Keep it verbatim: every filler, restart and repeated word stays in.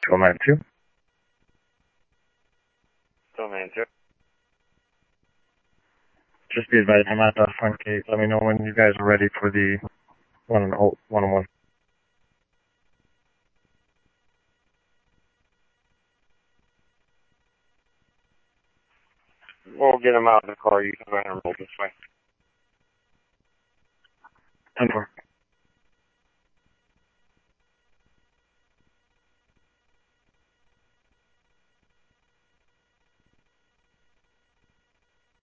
Go nine two. Go nine two. Just be advised, I'm at the front gate. Let me know when you guys are ready for the one on one. one, on one. We'll get him out of the car. You can go ahead and roll this way. ten four.